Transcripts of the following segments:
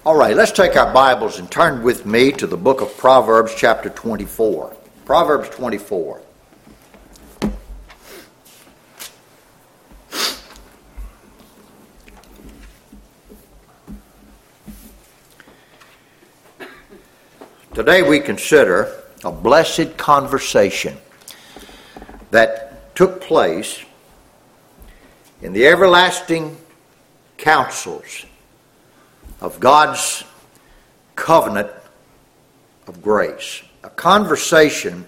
All right, let's take our Bibles and turn with me to the book of Proverbs chapter 24. Proverbs 24. Today we consider a blessed conversation that took place in the everlasting counsels of God's covenant of grace. A conversation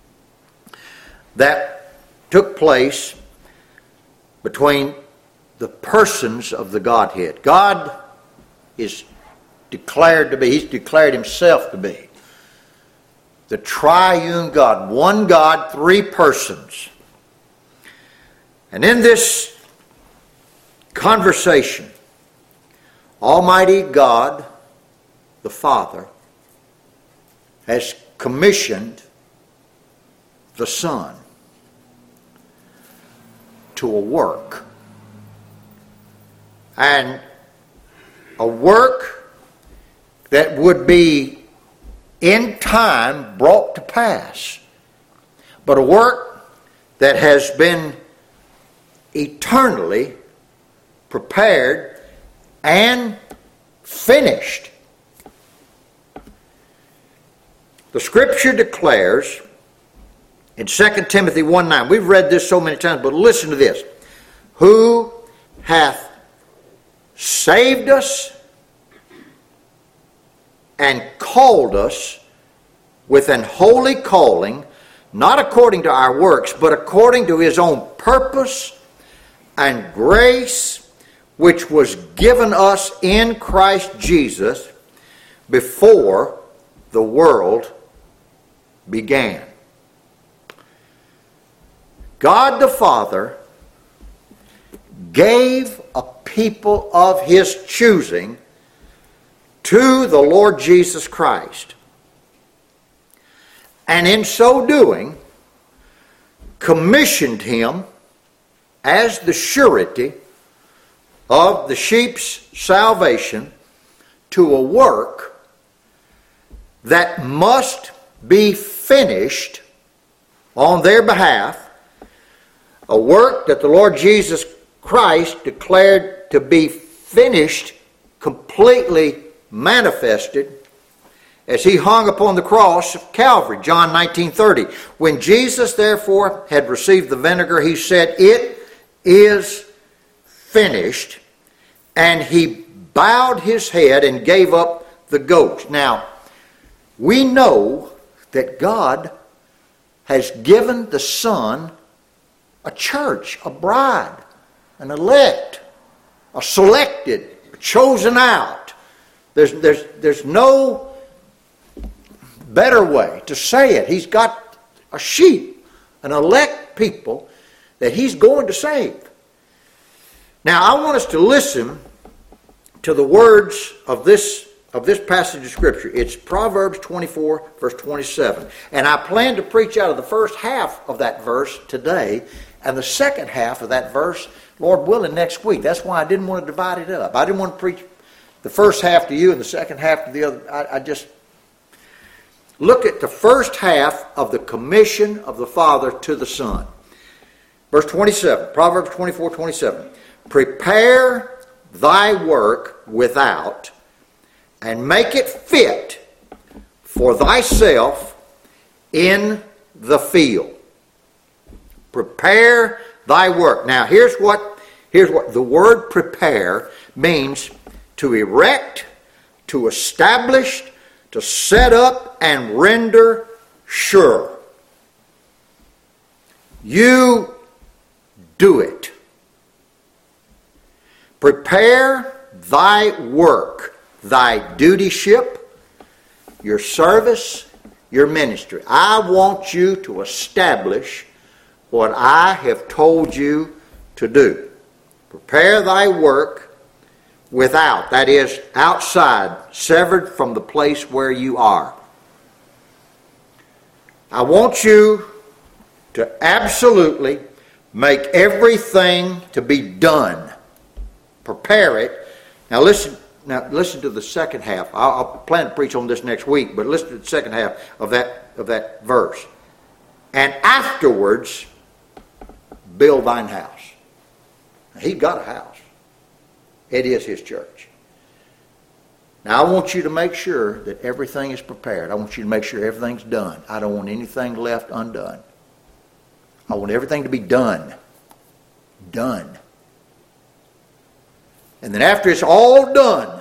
that took place between the persons of the Godhead. God is declared to be, He's declared Himself to be the triune God, one God, three persons. And in this conversation, Almighty God, the Father, has commissioned the Son to a work. And a work that would be in time brought to pass, but a work that has been eternally prepared and finished. The Scripture declares in 2 Timothy 1:9, we've read this so many times, but listen to this. Who hath saved us and called us with an holy calling, not according to our works, but according to His own purpose and grace, which was given us in Christ Jesus before the world began. God the Father gave a people of His choosing to the Lord Jesus Christ. And in so doing, commissioned Him as the surety of the sheep's salvation to a work that must be finished on their behalf, a work that the Lord Jesus Christ declared to be finished, completely manifested, as He hung upon the cross of Calvary, John 19:30. When Jesus therefore had received the vinegar, He said, "It is finished," and He bowed His head and gave up the ghost. Now, we know that God has given the Son a church, a bride, an elect, a selected, a chosen out. There's no better way to say it. He's got a sheep, an elect people that He's going to save. Now, I want us to listen to the words of this passage of Scripture. It's Proverbs 24, verse 27. And I plan to preach out of the first half of that verse today, and the second half of that verse, Lord willing, next week. That's why I didn't want to divide it up. I didn't want to preach the first half to you and the second half to the other. I just look at the first half of the commission of the Father to the Son. Verse 27, Proverbs 24, 27. Prepare thy work without, and make it fit for thyself in the field. Prepare thy work. Now, here's what the word prepare means: to erect, to establish, to set up, and render sure. You do it. Prepare thy work, thy dutyship, your service, your ministry. I want you to establish what I have told you to do. Prepare thy work without, that is, outside, severed from the place where you are. I want you to absolutely make everything to be done. Prepare it. Now listen Now listen to the second half. I'll plan to preach on this next week, but listen to the second half of that verse. And afterwards, build thine house. Now, he's got a house. It is his church. Now I want you to make sure that everything is prepared. I want you to make sure everything's done. I don't want anything left undone. I want everything to be done. Done. And then after it's all done,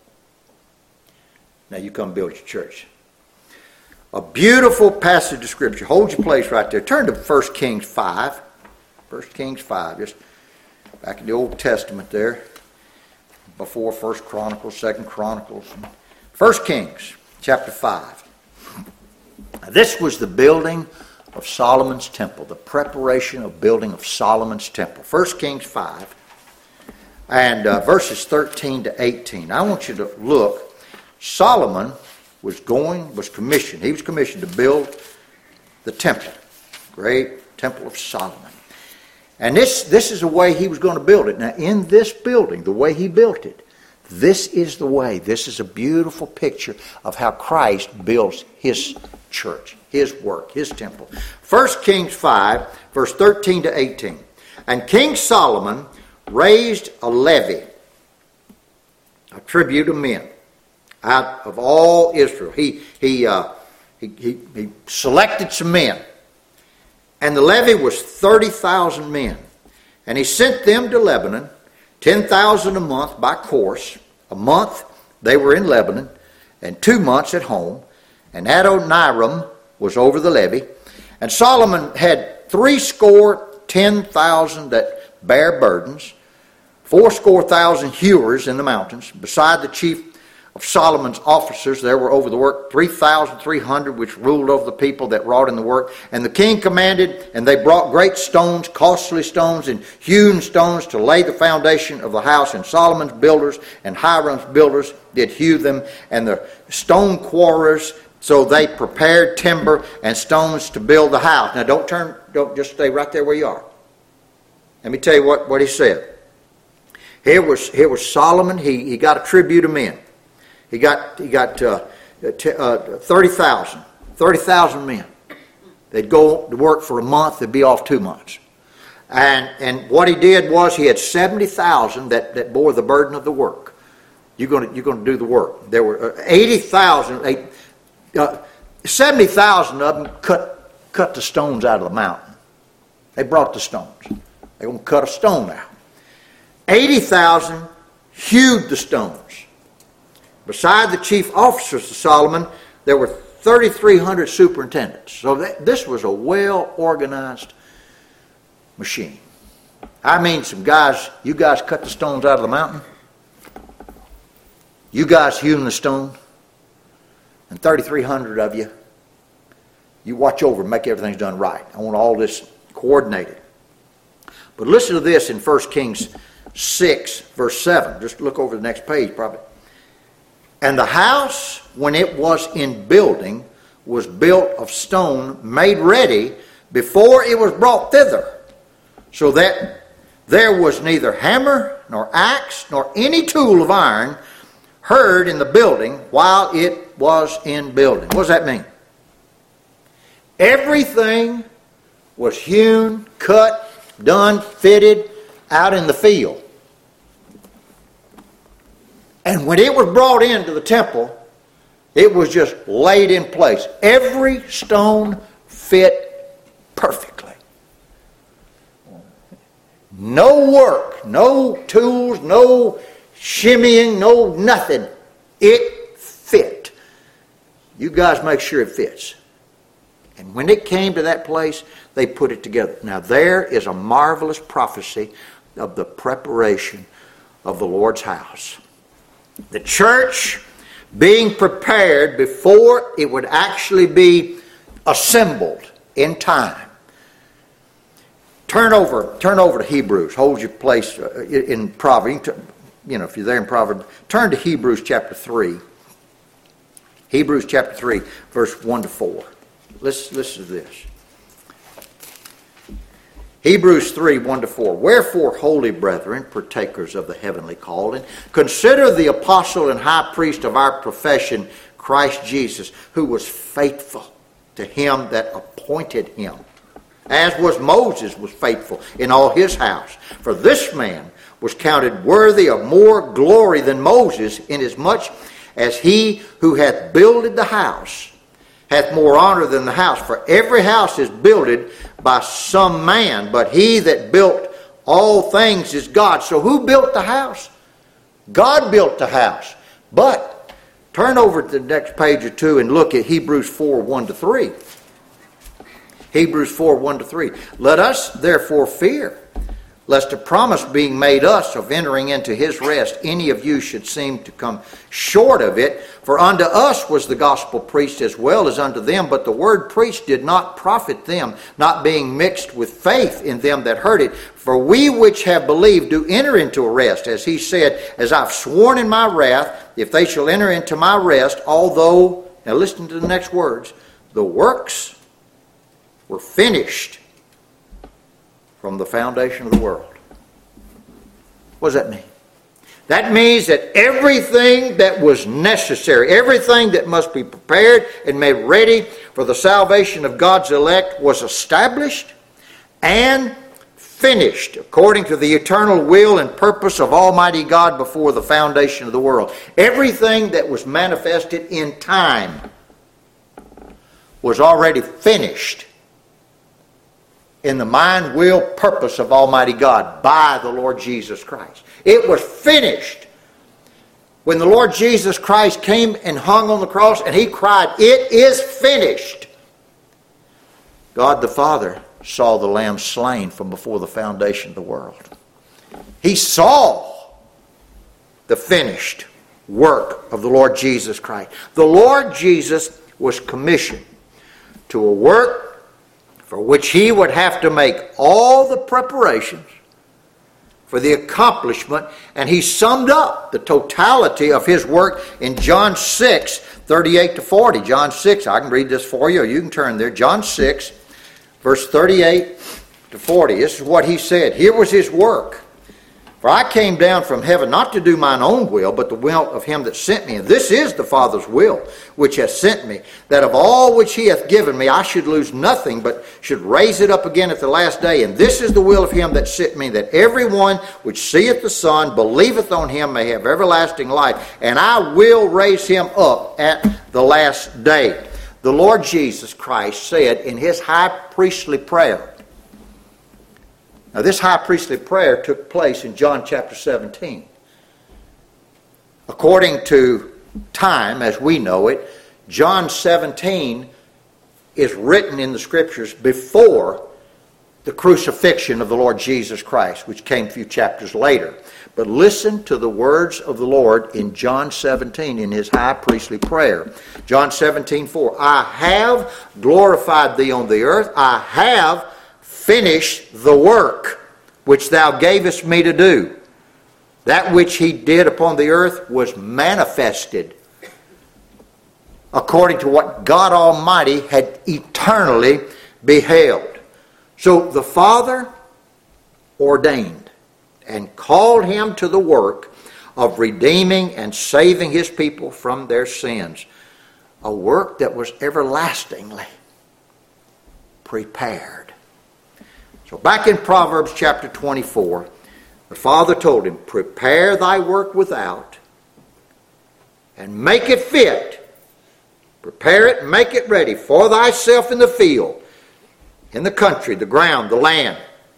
now you come build your church. A beautiful passage of Scripture. Hold your place right there. Turn to 1 Kings 5. 1 Kings 5. Just back in the Old Testament there. Before 1 Chronicles, 2 Chronicles. 1 Kings chapter 5. Now, this was the building of Solomon's temple. The preparation of building of Solomon's temple. 1 Kings 5. And verses 13 to 18. I want you to look. Solomon was commissioned. He was commissioned to build the temple. Great temple of Solomon. And this is the way he was going to build it. Now in this building, the way he built it, this is the way. This is a beautiful picture of how Christ builds his church, his work, his temple. 1 Kings 5, verse 13 to 18. And King Solomon raised a levy, a tribute of men, out of all Israel. He selected some men, and the levy was 30,000 men, and he sent them to Lebanon, 10,000 a month by course. A month they were in Lebanon, and 2 months at home. And Adoniram was over the levy, and Solomon had 70,000 that bare burdens, 80,000 hewers in the mountains. Beside the chief of Solomon's officers, there were over the work 3,300 which ruled over the people that wrought in the work. And the king commanded, and they brought great stones, costly stones, and hewn stones to lay the foundation of the house. And Solomon's builders and Hiram's builders did hew them, and the stone quarriers. So they prepared timber and stones to build the house. Now don't just stay right there where you are. Let me tell you what he said. Here was Solomon. He got a tribute of men. He got 30,000 men. They'd go to work for a month. They'd be off 2 months. And what he did was he had 70,000 that bore the burden of the work. You're going to do the work. There were 70,000 of them cut the stones out of the mountain. They brought the stones. They're going to cut a stone out. 80,000 hewed the stones. Beside the chief officers of Solomon, there were 3,300 superintendents. So this was a well-organized machine. I mean, you guys cut the stones out of the mountain. You guys hewing the stone. And 3,300 of you watch over and make everything's done right. I want all this coordinated. But listen to this in 1 Kings 6, verse 7. Just look over the next page, probably. And the house, when it was in building, was built of stone made ready before it was brought thither, so that there was neither hammer nor axe nor any tool of iron heard in the building while it was in building. What does that mean? Everything was hewn, cut, done, fitted out in the field. And when it was brought into the temple, it was just laid in place. Every stone fit perfectly. No work, no tools, no shimmying, no nothing. It fit. You guys make sure it fits. And when it came to that place, they put it together. Now there is a marvelous prophecy of the preparation of the Lord's house. The church being prepared before it would actually be assembled in time. Turn over to Hebrews. Hold your place in Proverbs. If you're there in Proverbs, turn to Hebrews chapter 3. Hebrews chapter 3, verse 1 to 4. Listen to this. Hebrews 3, 1-4. Wherefore, holy brethren, partakers of the heavenly calling, consider the apostle and high priest of our profession, Christ Jesus, who was faithful to him that appointed him, as was Moses was faithful in all his house. For this man was counted worthy of more glory than Moses, inasmuch as he who hath builded the house hath more honor than the house. For every house is builded by some man, but he that built all things is God. So who built the house? God built the house. But turn over to the next page or two and look at Hebrews 4, 1-3. Hebrews 4, 1-3. Let us therefore fear, lest a promise being made us of entering into his rest, any of you should seem to come short of it. For unto us was the gospel preached as well as unto them, but the word preached did not profit them, not being mixed with faith in them that heard it. For we which have believed do enter into a rest, as he said, as I've sworn in my wrath, if they shall enter into my rest, although, now listen to the next words, the works were finished from the foundation of the world. What does that mean? That means that everything that was necessary, everything that must be prepared and made ready for the salvation of God's elect was established and finished according to the eternal will and purpose of Almighty God before the foundation of the world. Everything that was manifested in time was already finished in the mind, will, purpose of Almighty God by the Lord Jesus Christ. It was finished. When the Lord Jesus Christ came and hung on the cross and he cried, "It is finished," God the Father saw the Lamb slain from before the foundation of the world. He saw the finished work of the Lord Jesus Christ. The Lord Jesus was commissioned to a work for which he would have to make all the preparations for the accomplishment, and he summed up the totality of his work in John 6, 38-40. John 6, I can read this for you, or you can turn there. John 6, verse 38-40. This is what he said. Here was his work. For I came down from heaven not to do mine own will, but the will of him that sent me. And this is the Father's will, which hath sent me, that of all which he hath given me I should lose nothing, but should raise it up again at the last day. And this is the will of him that sent me, that every one which seeth the Son, believeth on him, may have everlasting life. And I will raise him up at the last day. The Lord Jesus Christ said in his high priestly prayer. Now, this high priestly prayer took place in John chapter 17. According to time, as we know it, John 17 is written in the Scriptures before the crucifixion of the Lord Jesus Christ, which came a few chapters later. But listen to the words of the Lord in John 17 in his high priestly prayer. John 17:4. I have glorified thee on the earth. I have finished the work which thou gavest me to do. That which he did upon the earth was manifested according to what God Almighty had eternally beheld. So the Father ordained and called him to the work of redeeming and saving his people from their sins. A work that was everlastingly prepared. So back in Proverbs chapter 24, the Father told him, prepare thy work without and make it fit. Prepare it and make it ready for thyself in the field, in the country, the ground, the land.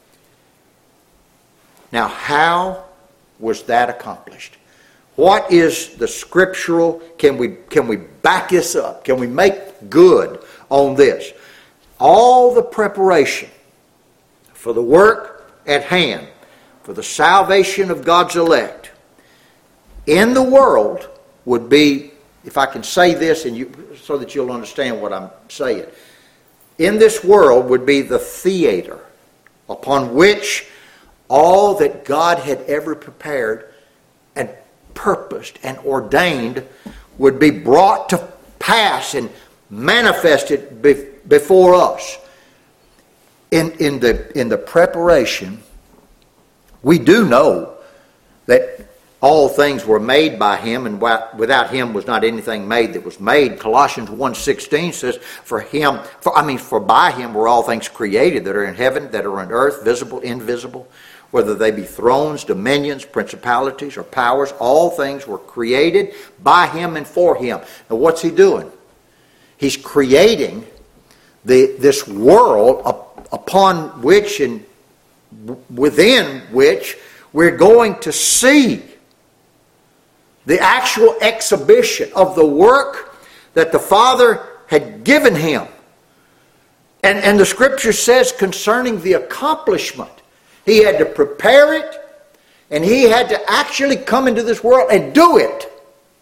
Now, how was that accomplished? What is the scriptural, can we back this up? Can we make good on this? All the preparation for the work at hand, for the salvation of God's elect in the world would be, if I can say this and so that you'll understand what I'm saying, in this world would be the theater upon which all that God had ever prepared and purposed and ordained would be brought to pass and manifested before us. In the preparation, we do know that all things were made by him, and without him was not anything made that was made. Colossians 1:16 says, for by him were all things created that are in heaven, that are on earth, visible, invisible, whether they be thrones, dominions, principalities, or powers. All things were created by him and for him. Now what's he doing? He's creating this world upon which and within which we're going to see the actual exhibition of the work that the Father had given him. And the Scripture says concerning the accomplishment, he had to prepare it, and he had to actually come into this world and do it.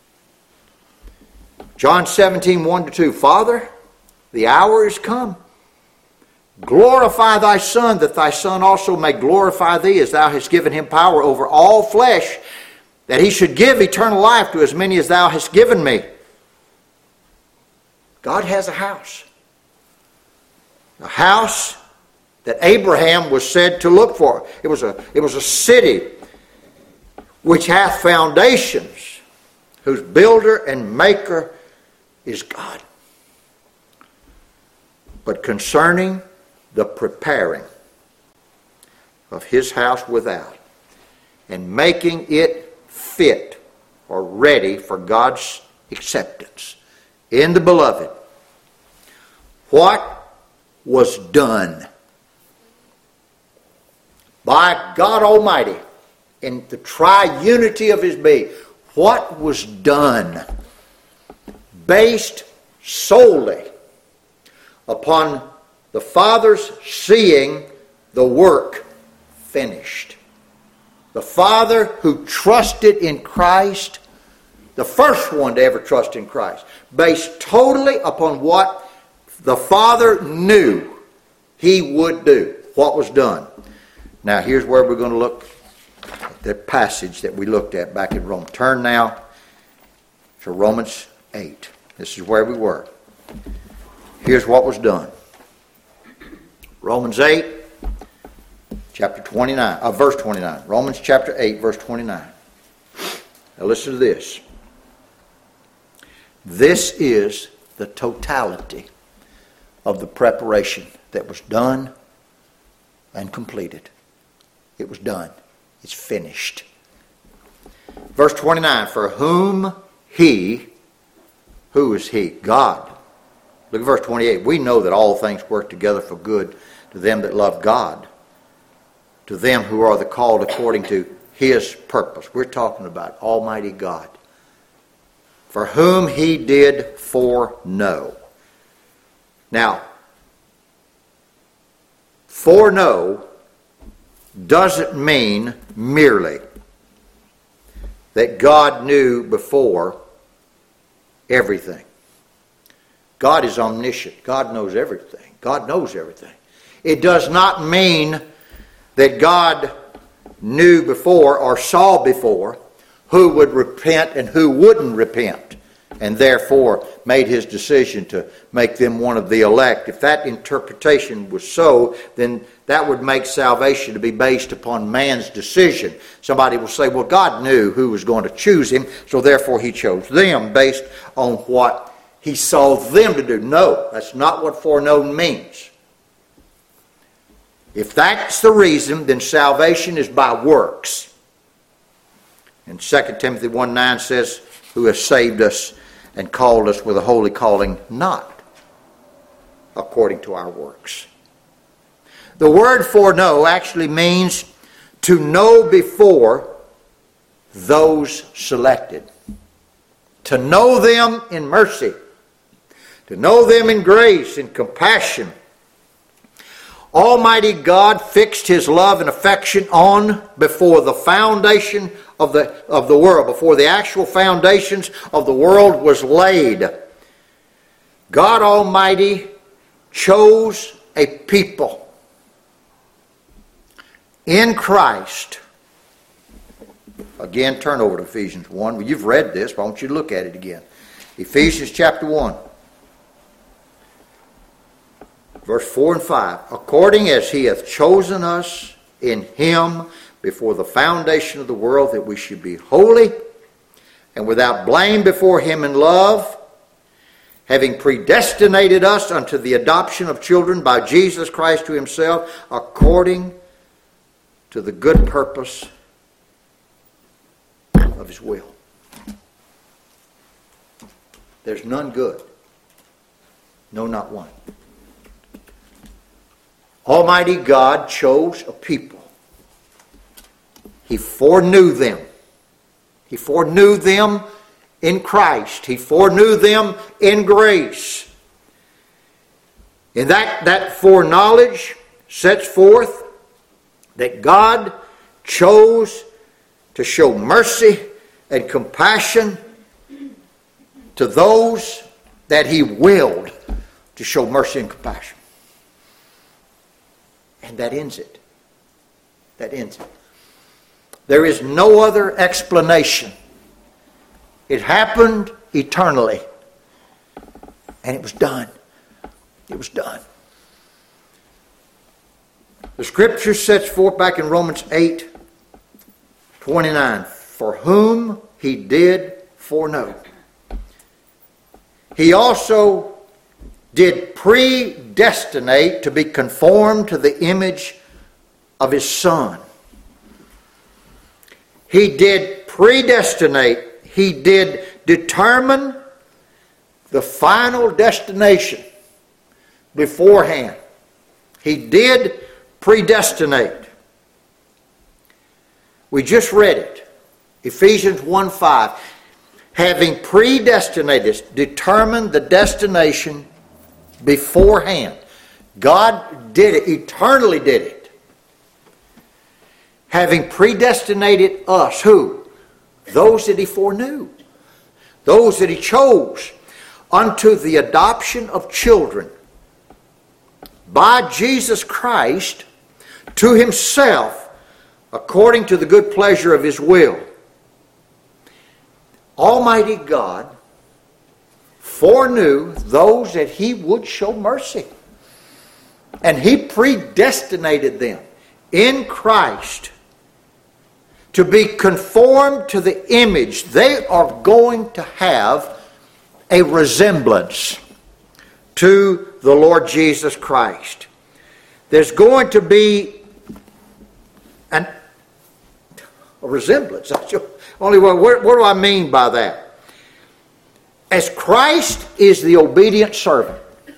John 17:1-2, Father, the hour is come. Glorify thy Son, that thy Son also may glorify thee, as thou hast given him power over all flesh, that he should give eternal life to as many as thou hast given me. God has a house. A house that Abraham was said to look for. It was a city which hath foundations, whose builder and maker is God. But concerning the preparing of his house without, and making it fit or ready for God's acceptance in the beloved, what was done by God Almighty in the triunity of his being? What was done based solely upon the Father's seeing the work finished. The Father who trusted in Christ, the first one to ever trust in Christ, based totally upon what the Father knew he would do, what was done. Now here's where we're going to look at the passage that we looked at back in Rome. Turn now to Romans 8. This is where we were. Here's what was done. Romans 8, chapter 29, verse 29. Romans chapter 8, verse 29. Now listen to this. This is the totality of the preparation that was done and completed. It was done. It's finished. Verse 29, for whom he, who is he? God. Look at verse 28. We know that all things work together for good to them that love God, to them who are the called according to his purpose. We're talking about Almighty God. For whom he did foreknow. Now, foreknow doesn't mean merely that God knew before everything. God is omniscient. God knows everything. God knows everything. It does not mean that God knew before or saw before who would repent and who wouldn't repent, and therefore made his decision to make them one of the elect. If that interpretation was so, then that would make salvation to be based upon man's decision. Somebody will say, well, God knew who was going to choose him, so therefore he chose them based on what he saw them to do. No, that's not what foreknown means. If that's the reason, then salvation is by works. And 2 Timothy 1:9 says, who has saved us and called us with a holy calling, not according to our works. The word foreknow actually means to know before those selected. To know them in mercy. To know them in grace and compassion. Almighty God fixed his love and affection on before the foundation of the world, before the actual foundations of the world was laid. God Almighty chose a people in Christ. Again, turn over to Ephesians 1. Well, you've read this, but I want you to look at it again. Ephesians chapter 1. Verse 4 and 5. According as he hath chosen us in him before the foundation of the world, that we should be holy and without blame before him in love, having predestinated us unto the adoption of children by Jesus Christ to himself, according to the good purpose of his will. There's none good. No, not one. Almighty God chose a people. He foreknew them. He foreknew them in Christ. He foreknew them in grace. And that foreknowledge sets forth that God chose to show mercy and compassion to those that he willed to show mercy and compassion. And that ends it. That ends it. There is no other explanation. It happened eternally. And it was done. It was done. The Scripture sets forth back in Romans 8:29, for whom he did foreknow, he also did predestinate to be conformed to the image of his Son. He did predestinate. He did determine the final destination beforehand. He did predestinate. We just read it. Ephesians 1:5. Having predestinated, determined the destination beforehand. God did it, eternally did it. Having predestinated us, who? Those that he foreknew. Those that he chose unto the adoption of children by Jesus Christ to himself, according to the good pleasure of his will. Almighty God foreknew those that he would show mercy. And he predestinated them in Christ to be conformed to the image. They are going to have a resemblance to the Lord Jesus Christ. There's going to be a resemblance. Only what do I mean by that? As Christ is the obedient servant,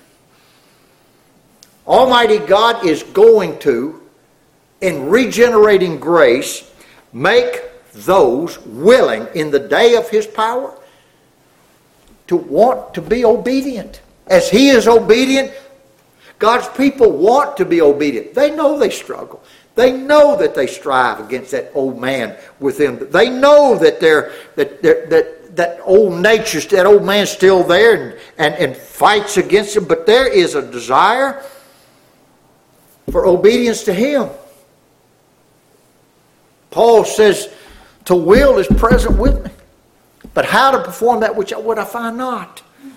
Almighty God is going to, in regenerating grace, make those willing in the day of his power to want to be obedient. As he is obedient, God's people want to be obedient. They know they struggle. They know that they strive against that old man within. They know that that old nature, that old man's still there and fights against them. But there is a desire for obedience to him. Paul says, to will is present with me, but how to perform that which would I find not.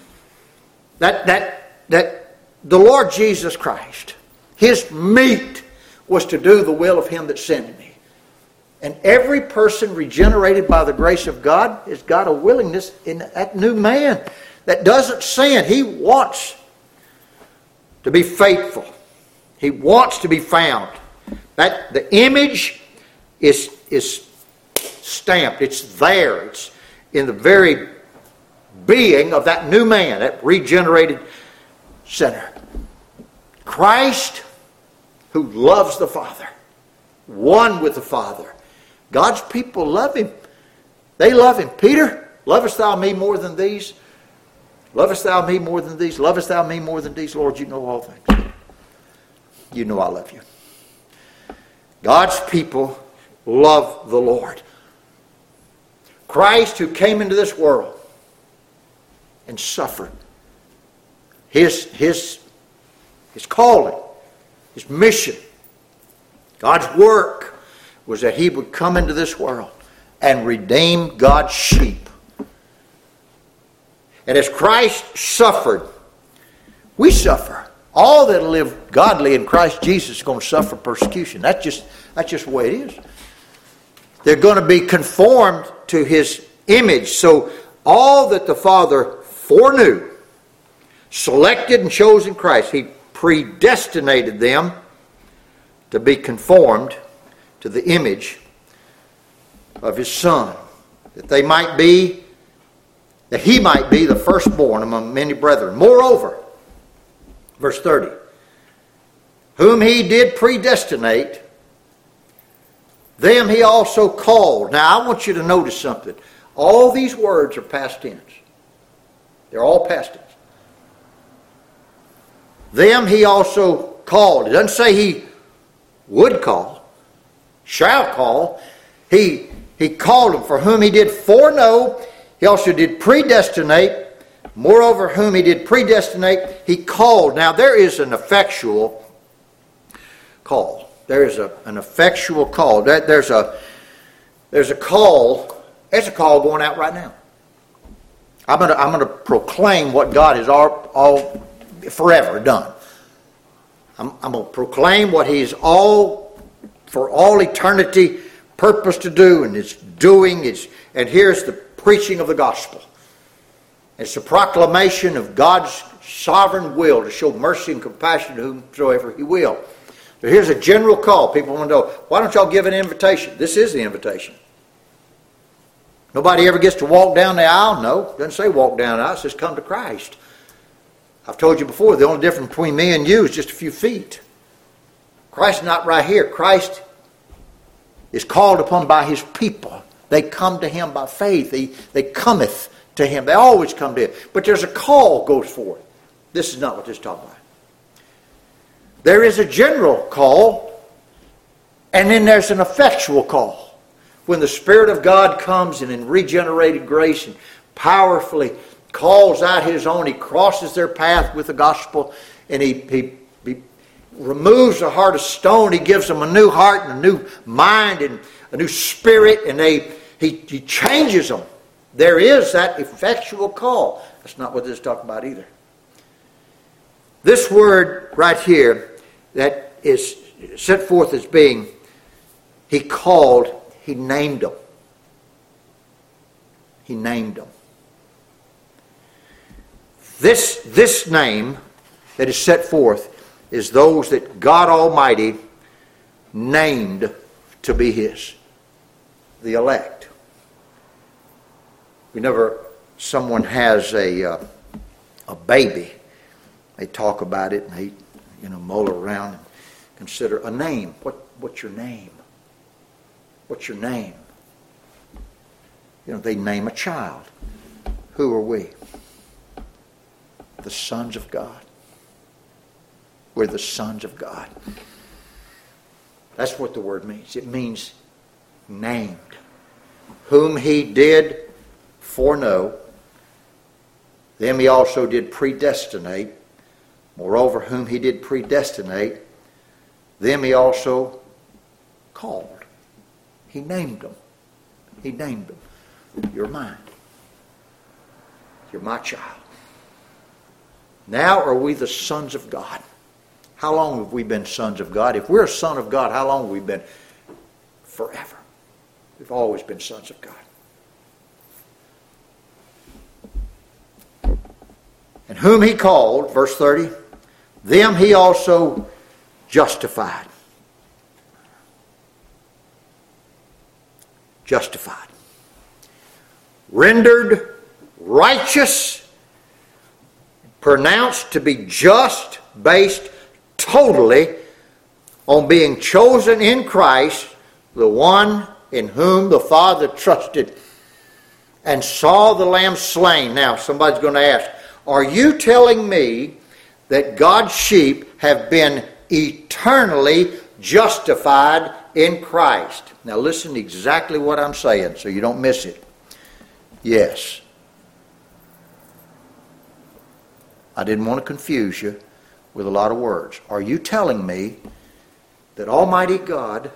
That the Lord Jesus Christ, his meat was to do the will of him that sent me. And every person regenerated by the grace of God has got a willingness in that new man that doesn't sin. He wants to be faithful. He wants to be found. That the image is stamped. It's there. It's in the very being of that new man, that regenerated sinner. Christ, who loves the Father, one with the Father. God's people love him. They love him. Peter, lovest thou me more than these? Lovest thou me more than these? Lovest thou me more than these? Lord, you know all things. You know I love you. God's people love the Lord. Christ, who came into this world and suffered. His calling, his mission, God's work was that he would come into this world and redeem God's sheep. And as Christ suffered, we suffer All that live godly in Christ Jesus are going to suffer persecution. That's just the way it is. They're going to be conformed to His image. So all that the Father foreknew, selected and chose in Christ, He predestinated them to be conformed to the image of His Son, that He might be the firstborn among many brethren. Moreover, verse 30, whom He did predestinate, them He also called. Now I want you to notice something. All these words are past tense. They're all past tense. Them He also called. It doesn't say He would call, shall call. He called them. For whom He did foreknow, He also did predestinate. Moreover, whom He did predestinate, He called. Now there is an effectual call. There is an effectual call. There's a call. There's a call going out right now. I'm going to proclaim what God has all forever done. I'm going to proclaim what He's for all eternity purposed to do, and is doing. And here's the preaching of the gospel. It's a proclamation of God's sovereign will to show mercy and compassion to whomsoever He will. So here's a general call. People want to know, why don't y'all give an invitation? This is the invitation. Nobody ever gets to walk down the aisle? No, it doesn't say walk down the aisle. It says come to Christ. I've told you before, the only difference between me and you is just a few feet. Christ is not right here. Christ is called upon by His people. They come to Him by faith. They cometh to Him. They always come to Him. But there's a call goes forth. This is not what this is talking about. There is a general call, and then there's an effectual call. When the Spirit of God comes and in regenerated grace and powerfully calls out His own, He crosses their path with the gospel, and He removes the heart of stone. He gives them a new heart and a new mind and a new spirit, and He changes them. There is that effectual call. That's not what this is talking about either. This word right here that is set forth as being He called, He named them. He named them. This name that is set forth is those that God Almighty named to be His. The elect. Whenever someone has a baby, they talk about it and they mull around and consider a name. What's your name? What's your name? They name a child. Who are we? The sons of God. We're the sons of God. That's what the word means. It means named. Whom He did foreknow, them He also did predestinate. Moreover, whom He did predestinate, them He also called. He named them. He named them. You're mine. You're my child. Now are we the sons of God. How long have we been sons of God? If we're a son of God, how long have we been? Forever. We've always been sons of God. And whom He called, verse 30, them He also justified. Justified. Rendered righteous, pronounced to be just, based totally on being chosen in Christ, the one in whom the Father trusted and saw the Lamb slain. Now, somebody's going to ask, are you telling me that God's sheep have been eternally justified in Christ? Now, listen to exactly what I'm saying so you don't miss it. Yes. I didn't want to confuse you with a lot of words. Are you telling me that Almighty God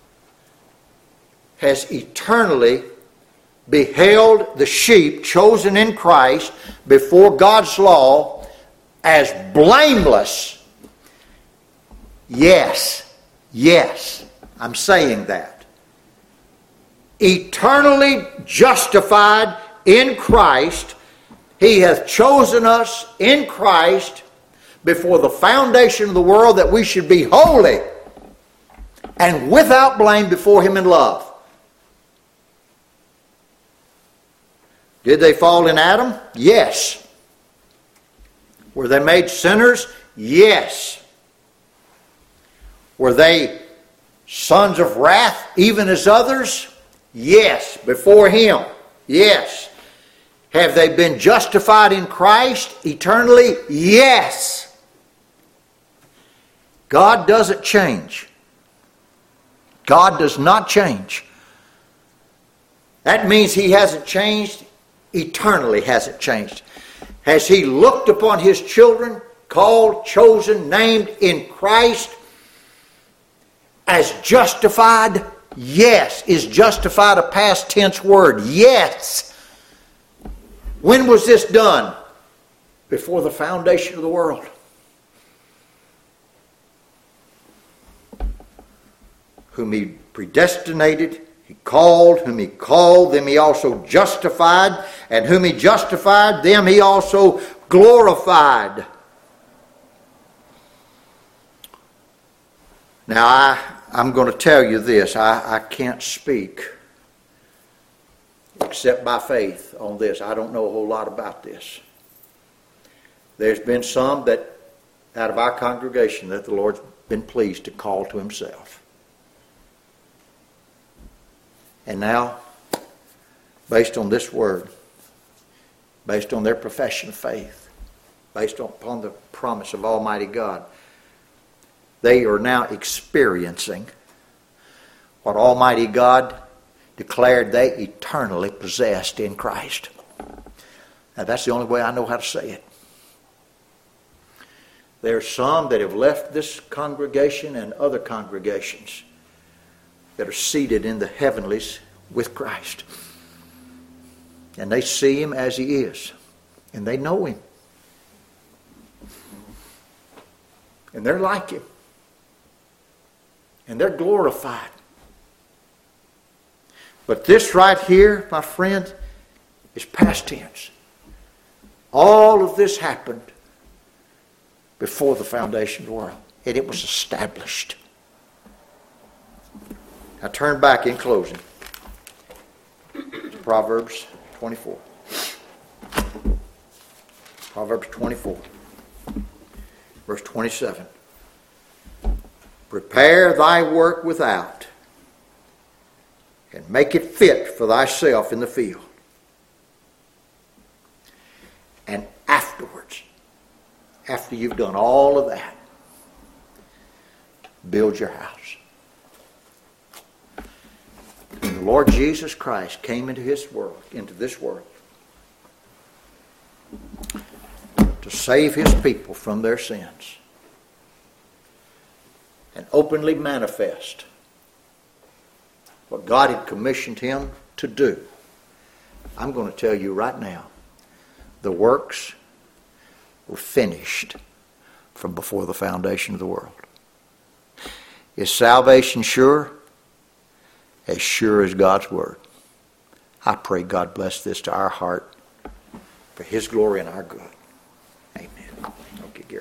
has eternally beheld the sheep chosen in Christ before God's law as blameless Yes. Yes. I'm saying that. Eternally justified in Christ. He hath chosen us in Christ before the foundation of the world that we should be holy and without blame before Him in love. Did they fall in Adam? Yes. Were they made sinners? Yes. Were they sons of wrath even as others? Yes. Before Him? Yes. Have they been justified in Christ eternally? Yes. God doesn't change. God does not change. That means He hasn't changed. Eternally hasn't changed. Has He looked upon His children, called, chosen, named in Christ as justified? Yes. Is justified a past tense word? Yes. When was this done? Before the foundation of the world. Whom He predestinated, He called. Whom He called, them He also justified. And whom He justified, them He also glorified. Now, I'm going to tell you this. I can't speak except by faith on this. I don't know a whole lot about this. There's been some that, out of our congregation, that the Lord's been pleased to call to Himself. And now, based on this word, based on their profession of faith, based upon the promise of Almighty God, they are now experiencing what Almighty God declared they eternally possessed in Christ. Now, that's the only way I know how to say it. There are some that have left this congregation and other congregations that are seated in the heavenlies with Christ. And they see Him as He is. And they know Him. And they're like Him. And they're glorified. But this right here, my friend, is past tense. All of this happened before the foundation of the world. And it was established. Now turn back in closing to Proverbs 24. Proverbs 24, verse 27. Prepare thy work without, and make it fit for thyself in the field. And afterwards, after you've done all of that, build your house. When the Lord Jesus Christ came into this world, to save His people from their sins and openly manifest what God had commissioned Him to do, I'm going to tell you right now, the works were finished from before the foundation of the world. Is salvation sure? As sure as God's Word. I pray God bless this to our heart for His glory and our good.